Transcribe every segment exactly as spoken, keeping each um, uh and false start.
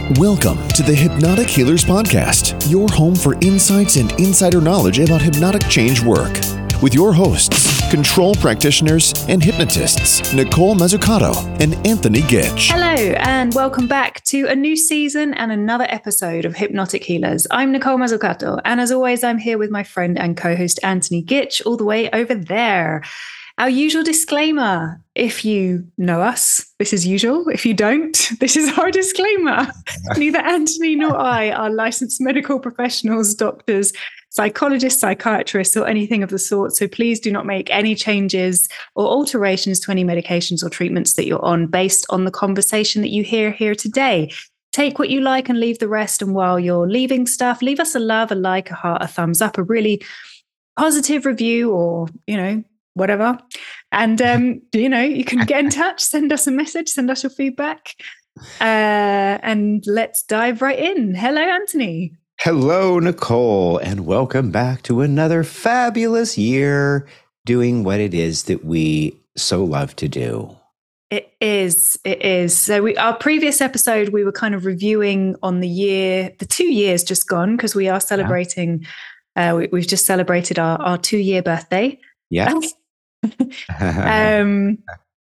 Welcome to the Hypnotic Healers Podcast, your home for insights and insider knowledge about hypnotic change work. With your hosts, control practitioners and hypnotists, Nicole Mazzucato and Anthony Gitch. Hello, and welcome back to a new season and another episode of Hypnotic Healers. I'm Nicole Mazzucato, and as always, I'm here with my friend and co-host Anthony Gitch, all the way over there. Our usual disclaimer, if you know us, this is usual. If you don't, this is our disclaimer. Neither Anthony nor I are licensed medical professionals, doctors, psychologists, psychiatrists, or anything of the sort. So please do not make any changes or alterations to any medications or treatments that you're on based on the conversation that you hear here today. Take what you like and leave the rest. And while you're leaving stuff, leave us a love, a like, a heart, a thumbs up, a really positive review, or, you know, whatever. And, um, you know, you can get in touch, send us a message, send us your feedback. Uh, and let's dive right in. Hello, Anthony. Hello, Nicole, and welcome back to another fabulous year doing what it is that we so love to do. It is. It is. So we, our previous episode, we were kind of reviewing on the year, the two years just gone, because we are celebrating, yeah. uh, we, we've just celebrated our, our two-year birthday. Yeah. um,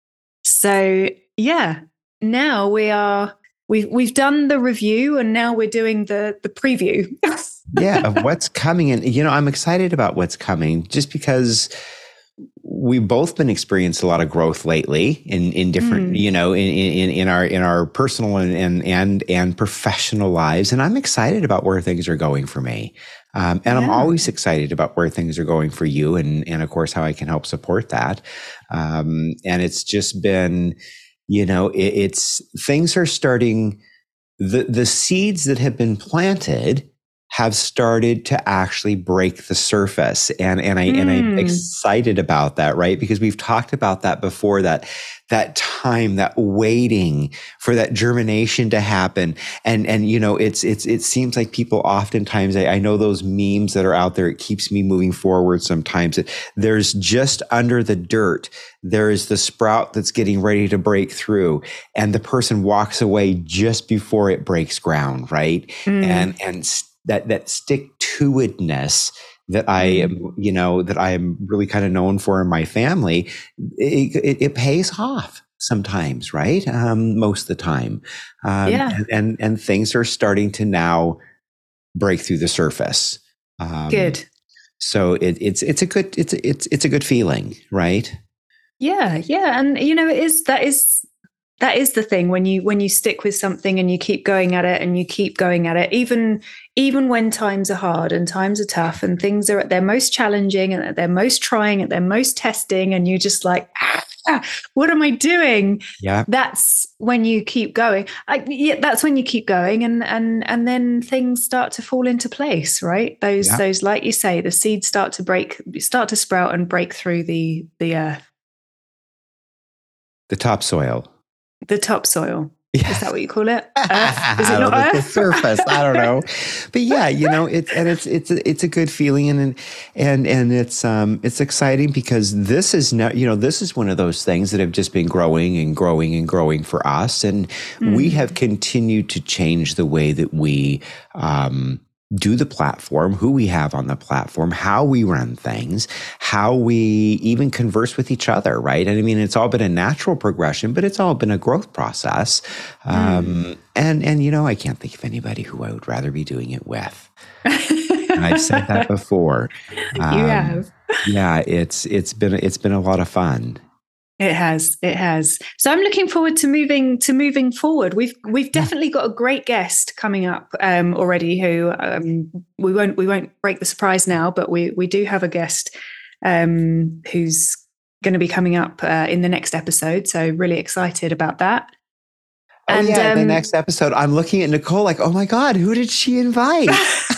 so yeah, now we are, we've, we've done the review and now we're doing the, the preview. yeah. Of what's coming. And, you know, I'm excited about what's coming just because we've both been experiencing a lot of growth lately in, in different, mm. you know, in, in, in our, in our personal and, and, and, and professional lives. And I'm excited about where things are going for me. Um, and yeah. I'm always excited about where things are going for you and, and of course, how I can help support that. Um, and it's just been, you know, it, it's, things are starting, the, the seeds that have been planted have started to actually break the surface. And, and I, mm. and I'm excited about that, right? Because we've talked about that before, that, that time, that waiting for that germination to happen. And, and, you know, it's, it's, it seems like people oftentimes, I, I know those memes that are out there, it keeps me moving forward sometimes. It, there's just under the dirt, there is the sprout that's getting ready to break through, and the person walks away just before it breaks ground, right? Mm. And, and, that that stick-to-itness that I am, you know, that I am really kind of known for in my family, it, it, it pays off sometimes, right? Um, most of the time. Um, yeah. and, and, and things are starting to now break through the surface. Um, good. So it, it's it's a good it's it's it's a good feeling, right? Yeah, yeah, and you know, it is that is. That is the thing when you when you stick with something and you keep going at it and you keep going at it, even even when times are hard and times are tough and things are at their most challenging and at their most trying, at their most testing, and you're just like, ah, ah, what am I doing? Yeah, that's when you keep going. I, yeah, that's when you keep going, and and and then things start to fall into place, right? Those yeah. those, like you say, the seeds start to break, start to sprout and break through the the earth, the topsoil. The topsoil. Yeah. Is that what you call it? Earth? Is it not know, earth? The surface. I don't know. But yeah, you know, it's and it's it's a, it's a good feeling, and and and it's um it's exciting because this is now, you know, this is one of those things that have just been growing and growing and growing for us, and mm. we have continued to change the way that we um do the platform, who we have on the platform, how we run things, how we even converse with each other, right? And I mean, it's all been a natural progression, but it's all been a growth process. Um, mm. And, and, you know, I can't think of anybody who I would rather be doing it with. And I've said that before. Um, you have. Yeah, it's, it's been, it's been a lot of fun. It has, it has. So I'm looking forward to moving to moving forward. We've we've definitely got a great guest coming up um, already. Who um, we won't we won't break the surprise now, but we we do have a guest um, who's going to be coming up uh, in the next episode. So really excited about that. Oh and, yeah, um, the next episode. I'm looking at Nicole like, oh my God, who did she invite?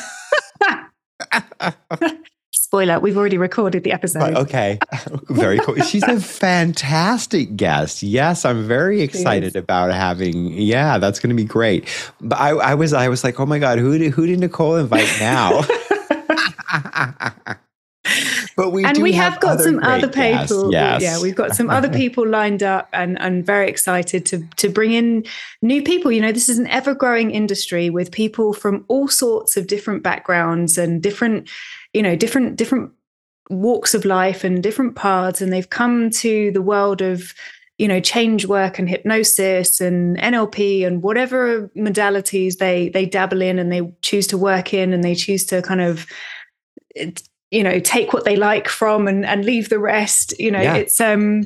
Spoiler, we've already recorded the episode. Okay. Very cool. She's a fantastic guest. Yes, I'm very excited about having, yeah, that's going to be great. But I, I was I was like, oh my God, who did, who did Nicole invite now? But we and do we have, have got other some other great guests. people. Yes. Yeah, we've got some other people lined up, and I'm very excited to to bring in new people. You know, this is an ever growing industry with people from all sorts of different backgrounds and different, you know, different different walks of life and different paths, and they've come to the world of, you know, change work and hypnosis and N L P and whatever modalities they they dabble in and they choose to work in, and they choose to kind of, you know, take what they like from and, and leave the rest. You know, yeah. it's um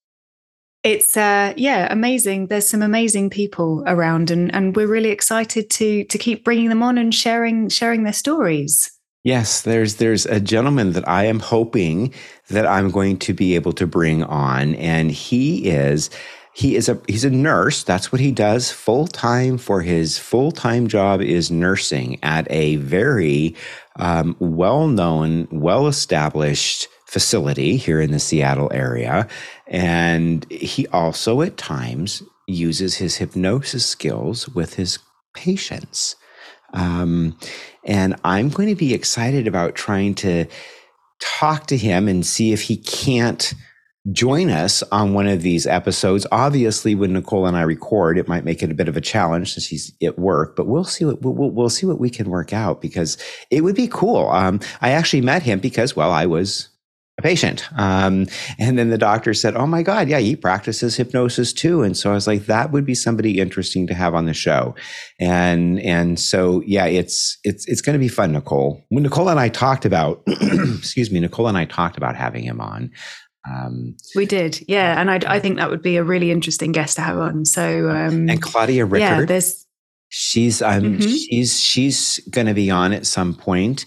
it's uh yeah, amazing. There's some amazing people around, and and we're really excited to to keep bringing them on and sharing sharing their stories. Yes, there's there's a gentleman that I am hoping that I'm going to be able to bring on, and he is he is a he's a nurse. That's what he does full time. For his full time job is nursing at a very um, well known, well established facility here in the Seattle area, and he also at times uses his hypnosis skills with his patients. Um, and I'm going to be excited about trying to talk to him and see if he can't join us on one of these episodes. Obviously, when Nicole and I record, it might make it a bit of a challenge since he's at work, but we'll see what we'll, we'll see what we can work out, because it would be cool. Um, I actually met him because, well, I was a patient. Um, and then the doctor said, oh my God, yeah, he practices hypnosis too. And so I was like, that would be somebody interesting to have on the show. And, and so, yeah, it's, it's, it's going to be fun, Nicole. When Nicole and I talked about, excuse me, Nicole and I talked about having him on. Um, we did. Yeah. And I, I think that would be a really interesting guest to have on. So, um, and Claudia Rickard, yeah, there's, she's, um, mm-hmm. she's, she's going to be on at some point.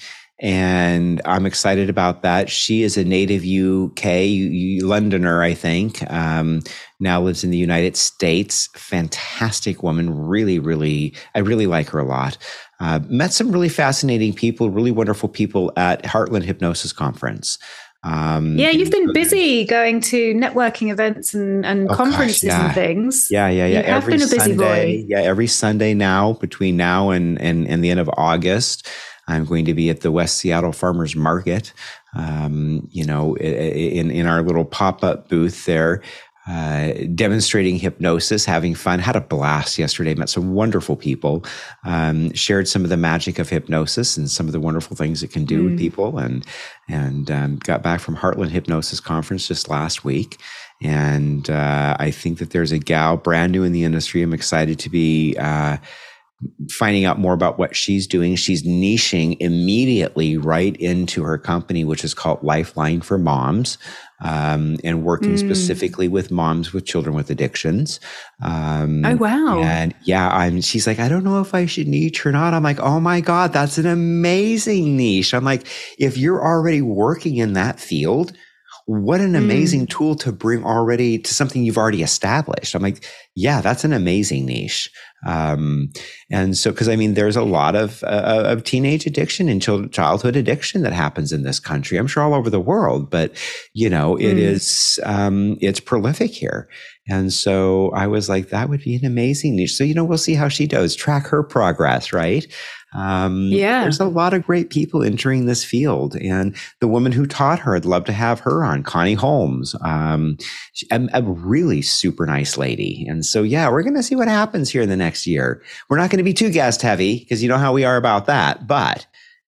And I'm excited about that. She is a native U K Londoner, I think. Um, now lives in the United States. Fantastic woman. Really, really, I really like her a lot. Uh, met some really fascinating people, really wonderful people at Heartland Hypnosis Conference. Um, yeah, you've been busy going to networking events and, and oh conferences gosh, yeah. and things. Yeah, yeah, yeah. You have every been a busy Sunday, boy. Yeah, every Sunday now, between now and, and, and the end of August, I'm going to be at the West Seattle Farmers Market, um, you know, in, in our little pop-up booth there, uh, demonstrating hypnosis, having fun. Had a blast yesterday, met some wonderful people, um, shared some of the magic of hypnosis and some of the wonderful things it can do mm. with people, and and um, got back from Heartland Hypnosis Conference just last week. And uh, I think that there's a gal brand new in the industry. I'm excited to be uh, finding out more about what she's doing. She's niching immediately right into her company, which is called Lifeline for Moms, um, and working mm. specifically with moms with children with addictions. Um, oh, wow. And yeah, I'm, she's like, I don't know if I should niche or not. I'm like, oh my God, that's an amazing niche. I'm like, if you're already working in that field, what an amazing mm. tool to bring already to something you've already established. I'm like, yeah, that's an amazing niche. Um, and so, cause I mean, there's a lot of, uh, of teenage addiction and child, childhood addiction that happens in this country. I'm sure all over the world, but you know, it mm. is, um, it's prolific here. And so I was like, that would be an amazing niche. So, you know, we'll see how she does, track her progress, right? Um, yeah. There's a lot of great people entering this field, and the woman who taught her, I'd love to have her on, Connie Holmes, um, a, a really super nice lady. And so, yeah, we're going to see what happens here in the next year. We're not going to be too guest heavy because you know how we are about that, but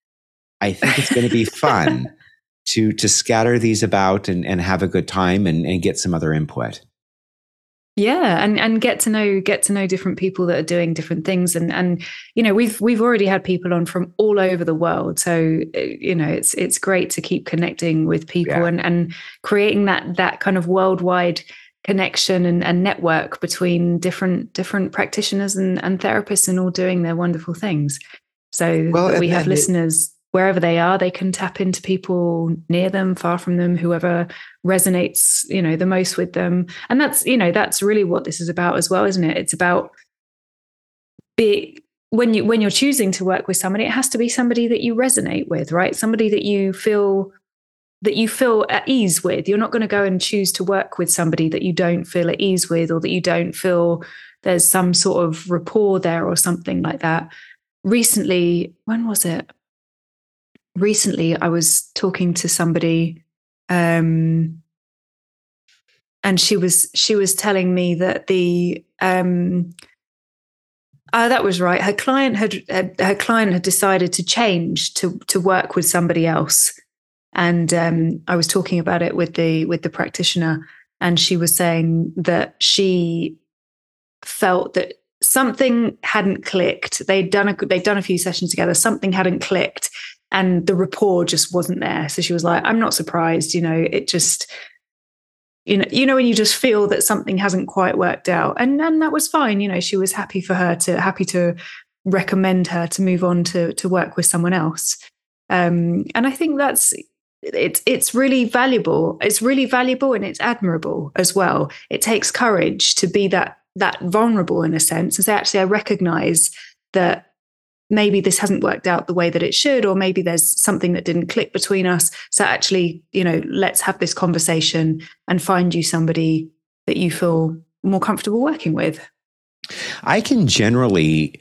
I think it's going to be fun to, to scatter these about and, and have a good time and, and get some other input. Yeah, and and get to know get to know different people that are doing different things, and and you know we've we've already had people on from all over the world, so you know it's it's great to keep connecting with people yeah. and and creating that that kind of worldwide connection and, and network between different different practitioners and, and therapists, and all doing their wonderful things. So well, that we have listeners. It, wherever they are, they can tap into people near them, far from them, whoever resonates, you know, the most with them. And that's, you know, that's really what this is about as well, isn't it? It's about be when you when you're choosing to work with somebody, it has to be somebody that you resonate with, right? Somebody that you feel that you feel at ease with. You're not going to go and choose to work with somebody that you don't feel at ease with, or that you don't feel there's some sort of rapport there or something like that. Recently, when was it? Recently, I was talking to somebody Um, and she was she was telling me that the um, oh, that was right. Her client had, had her client had decided to change to to work with somebody else, and um, I was talking about it with the with the practitioner, and she was saying that she felt that something hadn't clicked. They'd done a they'd done a few sessions together. Something hadn't clicked, and the rapport just wasn't there. So she was like, "I'm not surprised. You know, it just." You know, you know, when you just feel that something hasn't quite worked out, and and that was fine. You know, she was happy for her to happy to recommend her to move on to to work with someone else. Um, and I think that's it's it's really valuable. It's really valuable and it's admirable as well. It takes courage to be that that vulnerable in a sense, and say, actually, I recognize that maybe this hasn't worked out the way that it should, or maybe there's something that didn't click between us. So actually, you know, let's have this conversation and find you somebody that you feel more comfortable working with. I can generally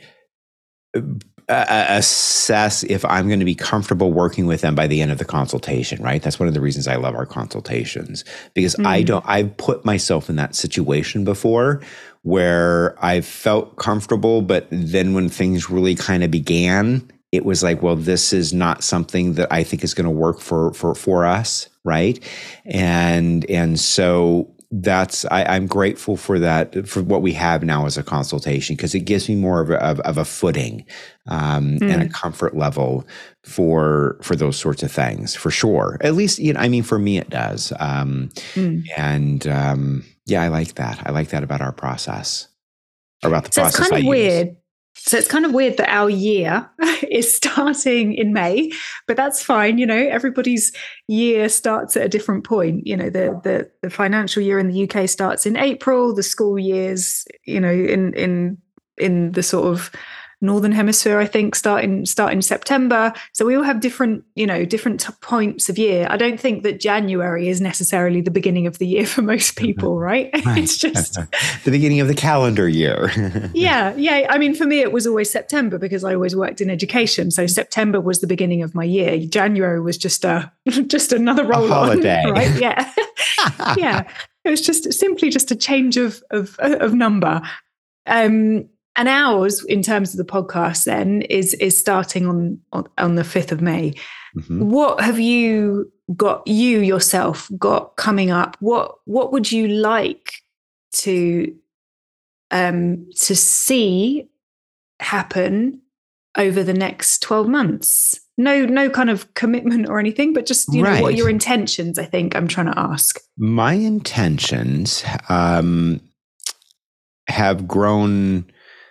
uh, assess if I'm going to be comfortable working with them by the end of the consultation, right? That's one of the reasons I love our consultations, because mm. I don't, I've put myself in that situation before where I felt comfortable, but then when things really kind of began, it was like, well, this is not something that I think is going to work for, for, for us. Right. And, and so that's, I, I'm grateful for that, for what we have now as a consultation, because it gives me more of a, of, of a footing um, mm. and a comfort level for, for those sorts of things, for sure. At least, you know, I mean, for me, it does. Um, mm. And um, yeah, I like that. I like that about our process, or about the so process. It's kind I of use. weird. So it's kind of weird that our year is starting in May, but that's fine. You know, everybody's year starts at a different point. You know, the the, the financial year in the U K starts in April. The school years, you know, in in in the sort of Northern Hemisphere, I think, start in start in September. So we all have different, you know, different t- points of year. I don't think that January is necessarily the beginning of the year for most people, right? right. It's just the beginning of the calendar year. yeah, yeah. I mean, for me, it was always September because I always worked in education. So September was the beginning of my year. January was just a just another roll a holiday, on, right? Yeah, yeah. It was just simply just a change of of of number. Um, And ours, in terms of the podcast, then is is starting on on, on the fifth of May. Mm-hmm. What have you got you yourself got coming up? What what would you like to um, to see happen over the next twelve months? No, no kind of commitment or anything, but just you know right. what are your intentions? I think I'm trying to ask. My intentions um, have grown.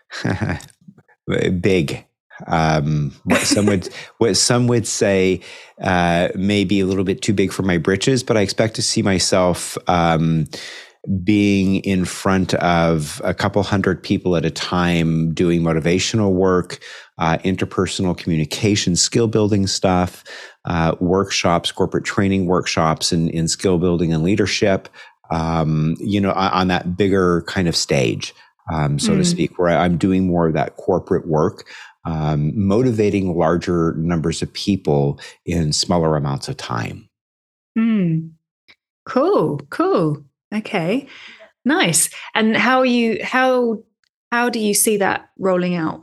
Big. Um, what some would what some would say uh, maybe a little bit too big for my britches, but I expect to see myself um, being in front of a couple hundred people at a time, doing motivational work, uh, interpersonal communication, skill building stuff, uh, workshops, corporate training workshops, in, in skill building and leadership. Um, you know, on, on that bigger kind of stage. Um, so mm. to speak, where I'm doing more of that corporate work, um, motivating larger numbers of people in smaller amounts of time. Mm. Cool, cool. Okay, nice. And how are you? How how do you see that rolling out?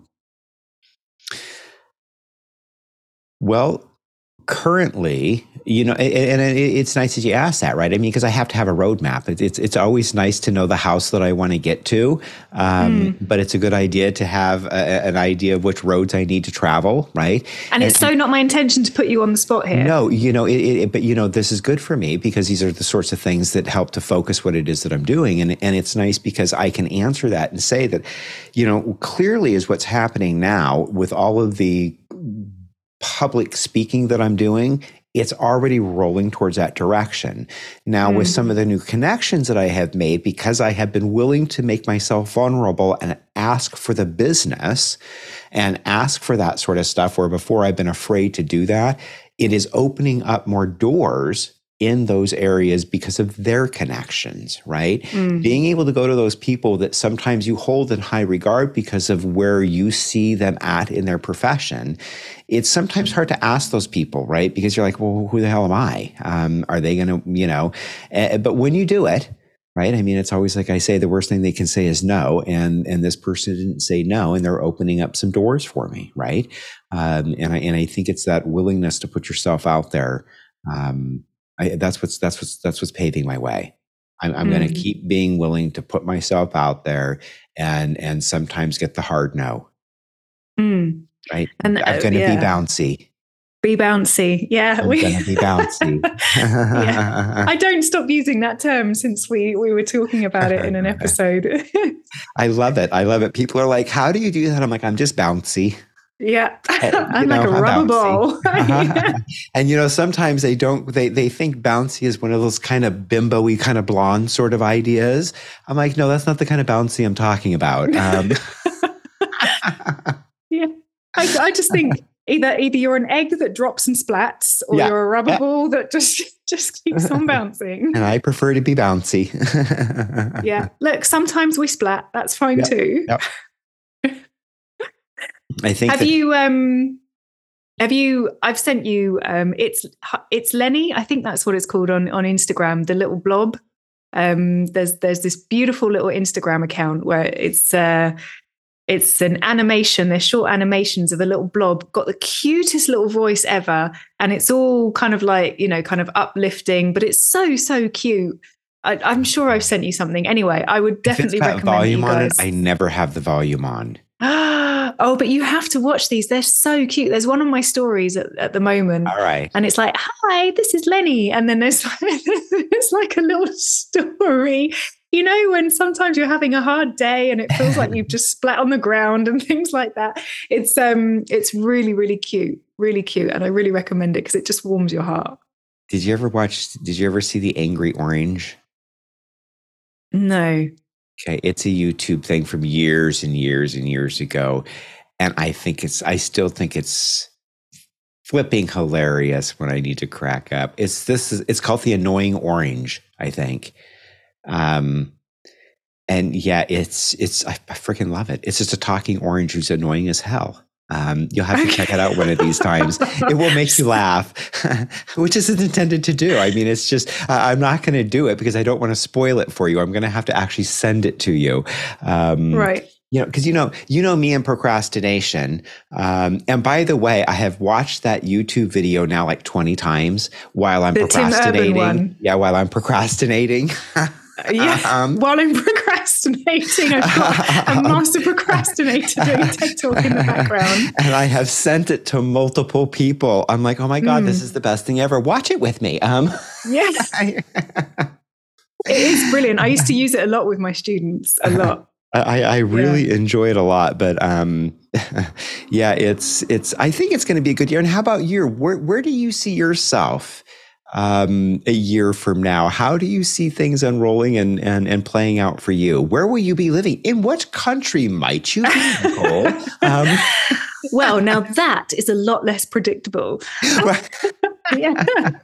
Well, currently, you know, and it's nice that you asked that, right? I mean, because I have to have a roadmap. It's it's always nice to know the house that I want to get to, um, mm. but it's a good idea to have a, an idea of which roads I need to travel, right? And, and it's so not my intention to put you on the spot here. No, you know, it, it, but you know, this is good for me because these are the sorts of things that help to focus what it is that I'm doing, and and it's nice because I can answer that and say that, you know, clearly is what's happening now with all of the public speaking that I'm doing, it's already rolling towards that direction. Now, mm-hmm. with some of the new connections that I have made, because I have been willing to make myself vulnerable and ask for the business and ask for that sort of stuff, where before I've been afraid to do that, it is opening up more doors in those areas because of their connections, right? Mm. Being able to go to those people that sometimes you hold in high regard because of where you see them at in their profession. It's sometimes hard to ask those people, right? Because you're like, well, who the hell am I? Um, are they going to, you know, uh, but when you do it, right? I mean, it's always like I say, the worst thing they can say is no. And, and this person didn't say no, and they're opening up some doors for me. Right. Um, and I, and I think it's that willingness to put yourself out there. Um, I, that's what's, that's what's, that's what's paving my way. I'm, I'm mm. going to keep being willing to put myself out there and, and sometimes get the hard no. Mm. Right. And I'm going to uh, yeah. be bouncy. Be bouncy. Yeah. I'm we... going to be bouncy. yeah. I don't stop using that term since we, we were talking about it in an episode. I love it. I love it. People are like, how do you do that? I'm like, I'm just bouncy. Yeah. I'm know, like a I'm rubber bouncy. ball. uh-huh. And, you know, sometimes they don't, they, they think bouncy is one of those kind of bimbo-y kind of blonde sort of ideas. I'm like, no, that's not the kind of bouncy I'm talking about. Um, yeah. I, I just think either, either you're an egg that drops and splats or yeah. you're a rubber yeah. ball that just, just keeps on bouncing. And I prefer to be bouncy. yeah. Look, sometimes we splat. That's fine yep. too. Yep. I think have that, you um have you I've sent you um it's it's Lenny, I think that's what it's called on on Instagram, the little blob. Um there's there's this beautiful little Instagram account where it's uh it's an animation, they're short animations of a little blob, got the cutest little voice ever, and it's all kind of like, you know, kind of uplifting, but it's so so cute. I, I'm sure I've sent you something. Anyway, I would definitely if it's got recommend volume you guys. on it. I never have the volume on. Oh, but you have to watch these. They're so cute. There's one of my stories at, at the moment. All right. And it's like, hi, this is Lenny. And then there's it's like a little story. You know, when sometimes you're having a hard day and it feels like you've just splat on the ground and things like that. It's um, it's really, really cute, really cute. And I really recommend it because it just warms your heart. Did you ever watch, did you ever see The Angry Orange? No. Okay, it's a YouTube thing from years and years and years ago. And I think it's, I still think it's flipping hilarious when I need to crack up. It's this, is, it's called The Annoying Orange, I think. Um, and yeah, it's, it's, I, I freaking love it. It's just a talking orange who's annoying as hell. Um, you'll have to check it out one of these times. It will make you laugh, which isn't intended to do. I mean, it's just, uh, I'm not going to do it because I don't want to spoil it for you. I'm going to have to actually send it to you. Um, right. You know, because you know, you know me and procrastination. Um, and by the way, I have watched that YouTube video now like twenty times while I'm the procrastinating. Tim Urban one. Yeah, while I'm procrastinating. Yeah, um, while I'm procrastinating, I've got a master procrastinator doing TED Talk in the background. And I have sent it to multiple people. I'm like, oh my God, mm. this is the best thing ever. Watch it with me. Um, yes. It is brilliant. I used to use it a lot with my students, a lot. I, I really yeah. enjoy it a lot, but um, yeah, it's, it's, I think it's going to be a good year. And how about you? Where, where do you see yourself um, a year from now? How do you see things unrolling and, and, and playing out for you? Where will you be living? In what country might you be, Nicole? um, well, now that is a lot less predictable. yeah.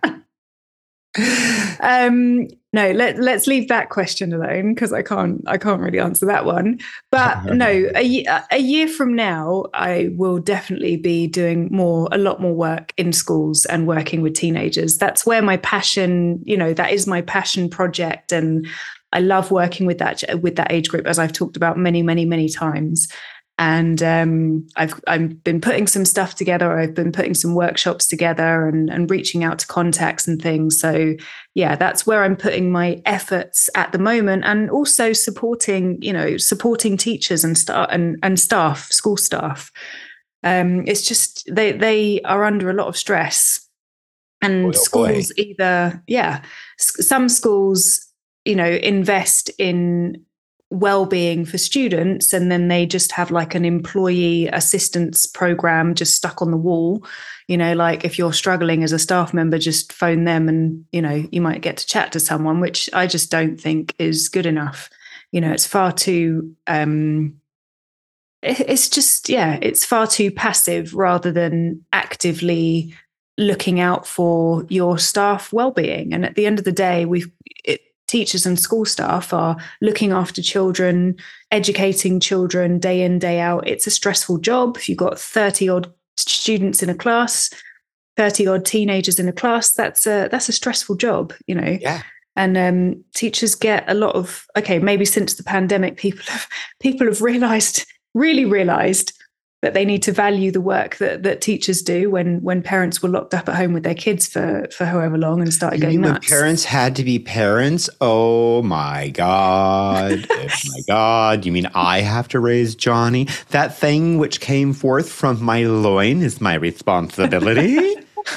um, no, let, let's leave that question alone because I can't, I can't really answer that one. But no, a, a year from now, I will definitely be doing more, a lot more work in schools and working with teenagers. That's where my passion, you know, that is my passion project. And I love working with that, with that age group, as I've talked about many, many, many times. And um, I've I've been putting some stuff together. I've been putting some workshops together and, and reaching out to contacts and things. So yeah, that's where I'm putting my efforts at the moment, and also supporting, you know, supporting teachers and staff and, and staff, school staff. Um, it's just they they are under a lot of stress, and boy, oh schools boy. either yeah, some schools, you know, invest in well-being for students, and then they just have like an employee assistance program just stuck on the wall. You know, like if you're struggling as a staff member, just phone them and, you know, you might get to chat to someone, which I just don't think is good enough. You know, it's far too, um, it, it's just, yeah, it's far too passive rather than actively looking out for your staff well-being. And at the end of the day, we've it, teachers and school staff are looking after children, educating children day in, day out. It's a stressful job. If you've got thirty odd students in a class, thirty odd teenagers in a class, that's a that's a stressful job, you know. Yeah. And um, teachers get a lot of, okay, maybe since the pandemic, people have people have realized, really realized that they need to value the work that that teachers do when when parents were locked up at home with their kids for for however long and started You going mean nuts. when parents had to be parents? Oh my God. Oh my God. You mean I have to raise Johnny? That thing which came forth from my loin is my responsibility.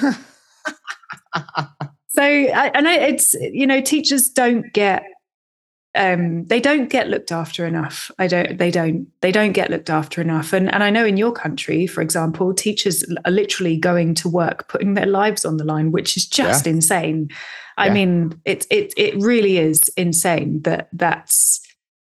So, I, and I, it's, you know, teachers don't get, um, they don't get looked after enough. I don't, they don't, they don't get looked after enough. And and I know in your country, for example, teachers are literally going to work, putting their lives on the line, which is just Yeah. insane. I Yeah. mean, it, it, it really is insane that that's,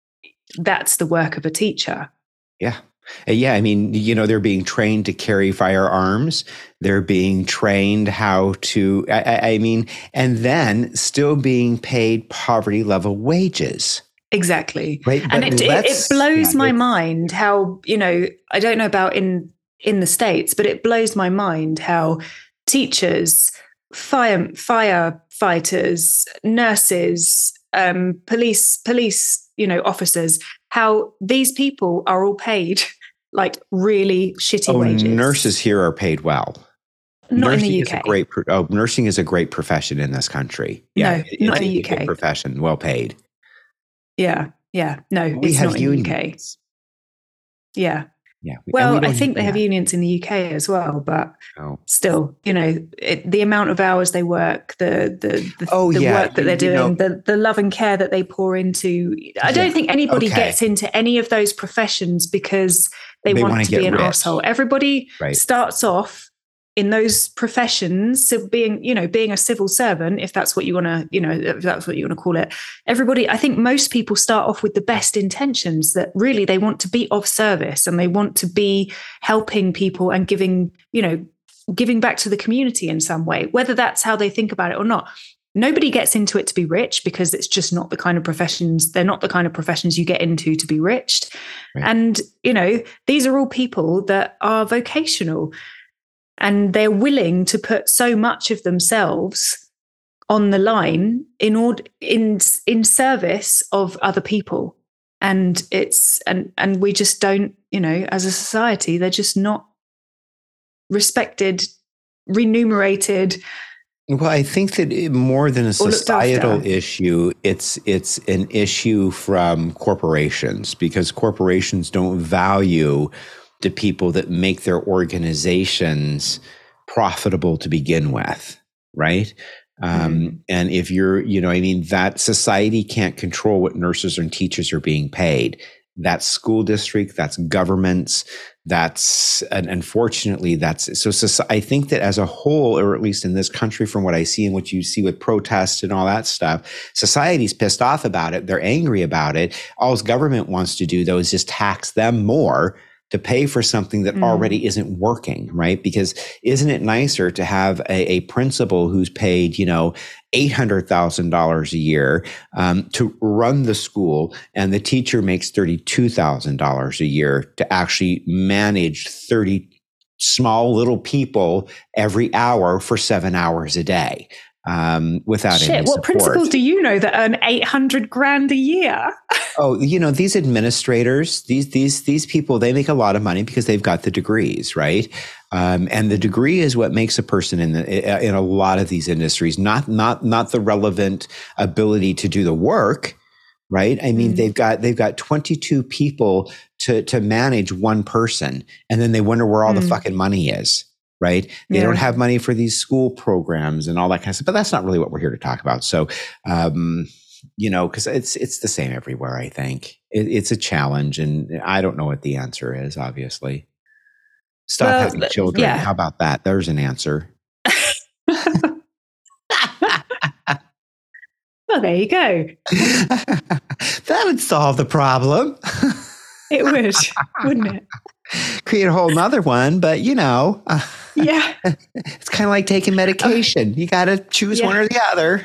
that's the work of a teacher. Yeah. Uh, Yeah, I mean, you know, they're being trained to carry firearms. They're being trained how to, I, I I mean, and then still being paid poverty level wages. Exactly. Right. And But it, it, it let's- blows yeah, my it's- mind how, you know, I don't know about in, in the States, but it blows my mind how teachers, fire, firefighters, nurses, um, police, police, you know, officers, how these people are all paid like really shitty Oh, wages. nurses here are paid well. Not nursing in the U is K. a great. pro- Oh, nursing is a great profession in this country. No, Yeah, it- not it's in the a good U K. profession, well paid. Yeah. Yeah. No, We it's have not in the U K. unions. Yeah. Yeah. we- and we Well, I don't think they need have that. unions in the U K as well, but No. still, you know, it, the amount of hours they work, the the the, Oh, the yeah, work that you- they're you know- doing, the the love and care that they pour into. I don't Yeah, think anybody okay. gets into any of those professions because they, They want wanna to get be an rich. arsehole. Everybody Right. starts off in those professions, so being, you know, being a civil servant, if that's what you want to, you know, if that's what you want to call it. Everybody, I think most people start off with the best intentions, that really they want to be of service and they want to be helping people and giving, you know, giving back to the community in some way, whether that's how they think about it or not. Nobody gets into it to be rich because it's just not the kind of professions, they're not the kind of professions you get into to be rich. Right. And, you know, these are all people that are vocational and they're willing to put so much of themselves on the line in order in in service of other people. And it's and and we just don't, you know, as a society, they're just not respected, remunerated. Well, I think that it, more than a Or looked societal after. issue, it's it's an issue from corporations, because corporations don't value the people that make their organizations profitable to begin with, right? Um, and if you're, you know, I mean, that society can't control what nurses and teachers are being paid. That's school district, that's governments, that's, and unfortunately, that's, so, so I think that as a whole, or at least in this country, from what I see and what you see with protests and all that stuff, society's pissed off about it. They're angry about it. All government wants to do, though, is just tax them more to pay for something that Mm. already isn't working, right? Because isn't it nicer to have a, a principal who's paid, you know, eight hundred thousand dollars a year um, to run the school, and the teacher makes thirty-two thousand dollars a year to actually manage thirty small little people every hour for seven hours a day um, without Shit, any what support. principal do you know that earn eight hundred grand a year? Oh, you know, these administrators, these these these people, they make a lot of money because they've got the degrees, right? Um, and the degree is what makes a person in the in a lot of these industries, not not not the relevant ability to do the work, right? I mean, Mm. they've got they've got twenty-two people to to manage one person, and then they wonder where all the Mm. fucking money is. Right? They Yeah. don't have money for these school programs and all that kind of stuff. But that's not really what we're here to talk about. So, um, you know, because it's it's the same everywhere. I think it, it's a challenge, and I don't know what the answer is. Obviously, stop Well, having th- children. yeah. How about that? There's an answer. Well, there you go. That would solve the problem. It would, wouldn't it? Create a whole nother one, but you know. Yeah. It's kind of like taking medication. You got to choose yeah. one or the other.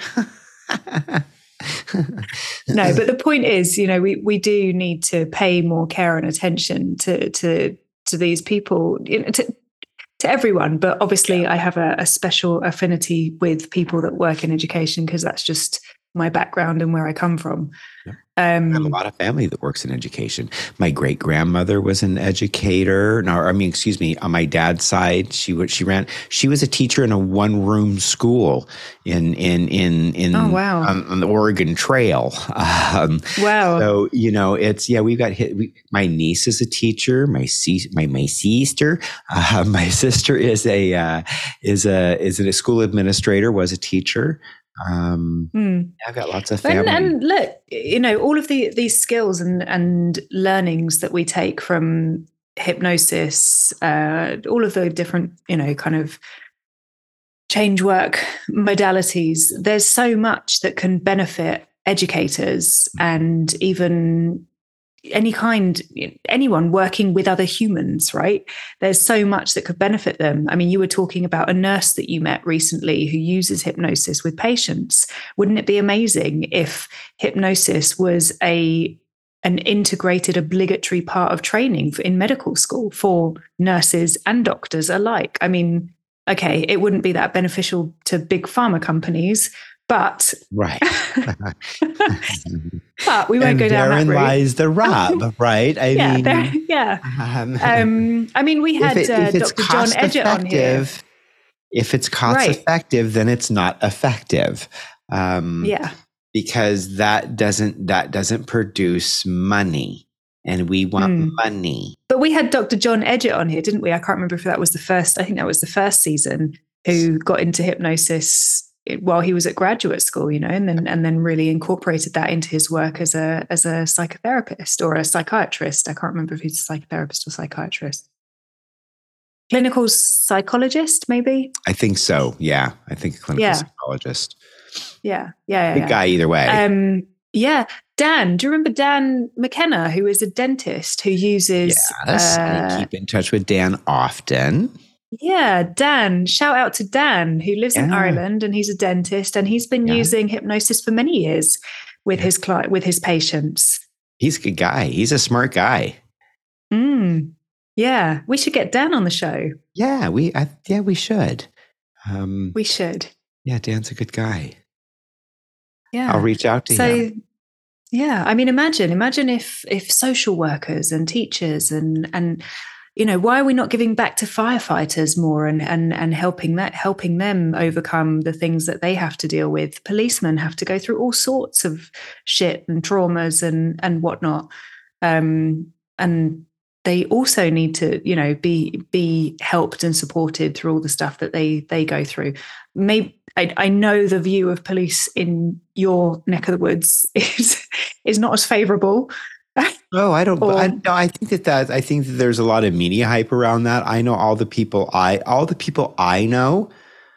No, but the point is, you know, we, we do need to pay more care and attention to to to these people, you know, to, to everyone. But obviously, yeah. I have a, a special affinity with people that work in education because that's just my background and where I come from. Yeah. Um, I have a lot of family that works in education. My great grandmother was an educator. No, I mean, excuse me. On my dad's side, she was she ran. She was a teacher in a one room school in in in in oh, wow. on, on the Oregon Trail. Um, wow. So you know, it's yeah. We've got hit. We, my niece is a teacher. My my my sister, uh, my sister is a uh, is a is a school administrator. Was a teacher. Um, mm. I've got lots of family. And, and look, you know, all of the these skills and and learnings that we take from hypnosis, uh, all of the different, you know, kind of change work modalities. There's so much that can benefit educators and even any kind, anyone working with other humans, right? There's so much that could benefit them. I mean, you were talking about a nurse that you met recently who uses hypnosis with patients. Wouldn't it be amazing if hypnosis was a an integrated, obligatory part of training for, in medical school for nurses and doctors alike? I mean, okay, it wouldn't be that beneficial to big pharma companies, but right. But we won't and go down that route. Therein lies the rub, right? I yeah, mean, there, yeah. Um, um, I mean, we had it, uh, Doctor John Edgett on here. If it's cost right. effective, then it's not effective. Um, yeah, because that doesn't that doesn't produce money, and we want mm. money. But we had Doctor John Edgett on here, didn't we? I can't remember if that was the first. I think that was the first season. Who got into hypnosis while he was at graduate school, you know, and then and then really incorporated that into his work as a as a psychotherapist or a psychiatrist. I can't remember if he's a psychotherapist or psychiatrist. Clinical psychologist, maybe? I think so. Yeah, I think a clinical yeah. psychologist. Yeah, yeah, yeah. Good yeah. guy either way. Um, yeah, Dan. Do you remember Dan McKenna, who is a dentist who uses? Yes, uh, I keep in touch with Dan often. Yeah, Dan. Shout out to Dan, who lives yeah. in Ireland, and he's a dentist, and he's been yeah. using hypnosis for many years with yeah. his client, with his patients. He's a good guy. He's a smart guy. Mm, yeah, we should get Dan on the show. Yeah, we. I, yeah, we should. Um, we should. Yeah, Dan's a good guy. Yeah, I'll reach out to so, him. Yeah, I mean, imagine, imagine if if social workers and teachers and and. You know, why are we not giving back to firefighters more and and and helping that helping them overcome the things that they have to deal with? Policemen have to go through all sorts of shit and traumas and and whatnot, um, and they also need to, you know, be be helped and supported through all the stuff that they they go through. Maybe I, I know the view of police in your neck of the woods is is not as favourable. Oh, I don't. Or, I, no, I think that that I think that there's a lot of media hype around that. I know all the people I all the people I know.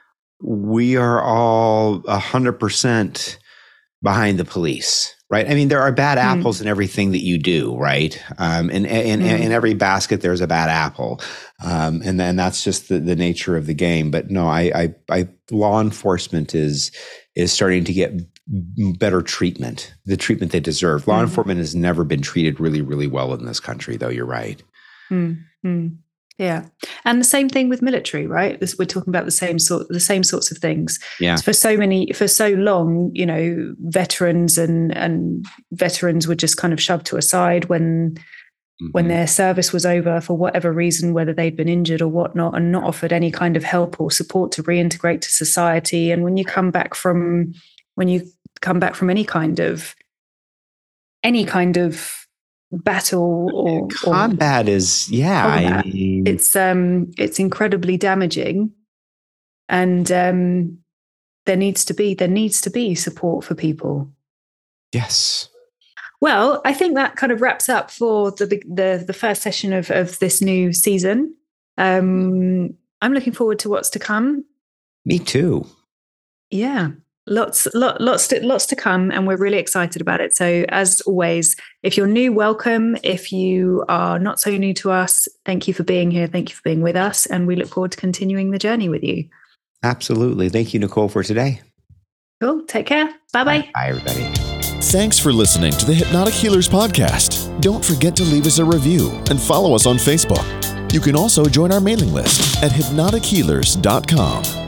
We are all a hundred percent behind the police, right? I mean, there are bad mm. apples in everything that you do, right? Um, and and mm. in every basket, there's a bad apple, um, and then that's just the, the nature of the game. But no, I, I, I, law enforcement is is starting to get better treatment, the treatment they deserve. Law mm-hmm. enforcement has never been treated really, really well in this country, though. You're right. Mm-hmm. Yeah. And the same thing with military, right? This, we're talking about the same sort, the same sorts of things. Yeah. For so many, for so long, you know, veterans and, and veterans were just kind of shoved to a side when, mm-hmm. when their service was over for whatever reason, whether they'd been injured or whatnot, and not offered any kind of help or support to reintegrate to society. And when you come back from, when you come back from any kind of, any kind of battle or combat or, is, yeah, combat, I mean, it's, um, it's incredibly damaging. And, um, there needs to be, there needs to be support for people. Yes. Well, I think that kind of wraps up for the the, the first session of, of this new season. Um, I'm looking forward to what's to come. Me too. Yeah. Lots, lot, lots, to, lots to come, and we're really excited about it. So, as always, if you're new, welcome. If you are not so new to us, thank you for being here. Thank you for being with us, and we look forward to continuing the journey with you. Absolutely. Thank you, Nicole, for today. Cool. Take care. Bye-bye. Bye, everybody. Thanks for listening to the Hypnotic Healers Podcast. Don't forget to leave us a review and follow us on Facebook. You can also join our mailing list at hypnotic healers dot com.